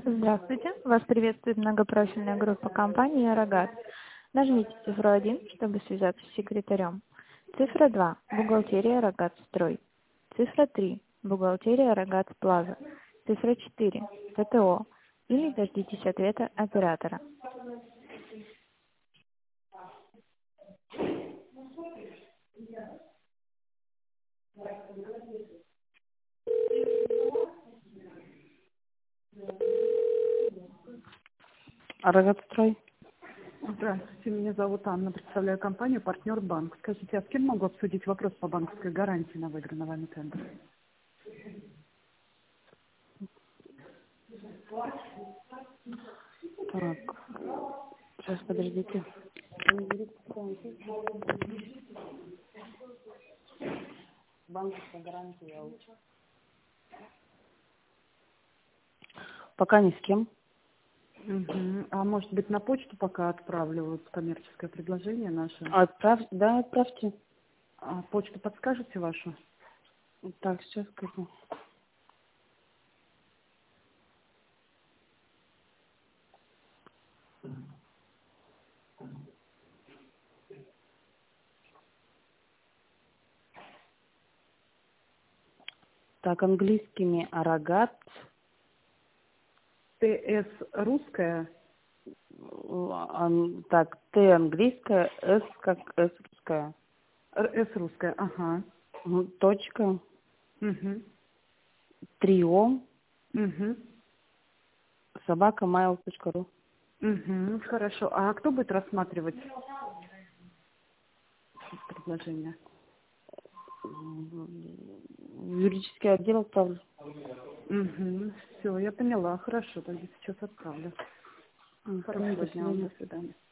Здравствуйте. Вас приветствует многопрофильная группа компании «Арагат». Нажмите цифру 1, чтобы связаться с секретарем. Цифра 2. Бухгалтерия «Арагат Строй». Цифра 3. Бухгалтерия «Арагат Плаза». Цифра 4. ПТО. Или дождитесь ответа оператора. Арагатстрой. Здравствуйте, меня зовут Анна, представляю компанию «Партнер Банк». Скажите, а с кем могу обсудить вопрос по банковской гарантии на выигранный вами тендер? Так, сейчас подождите. Банковская гарантия. Пока ни с кем. Угу. А может быть, на почту пока отправлю вот коммерческое предложение наше? Отправьте. А почту подскажете вашу? Так, сейчас скажу. Так, английскими арагат. ТС русская? Так, Т английская, С как С русская. С русская, ага. Точка. Угу. Трио. Угу. @mail.ru. Угу. Хорошо. А кто будет рассматривать предложение? Юридический отдел отправлю. Угу. Все, я поняла. Хорошо, тогда сейчас отправлю. Хорошего До дня вам. свидания. До свидания.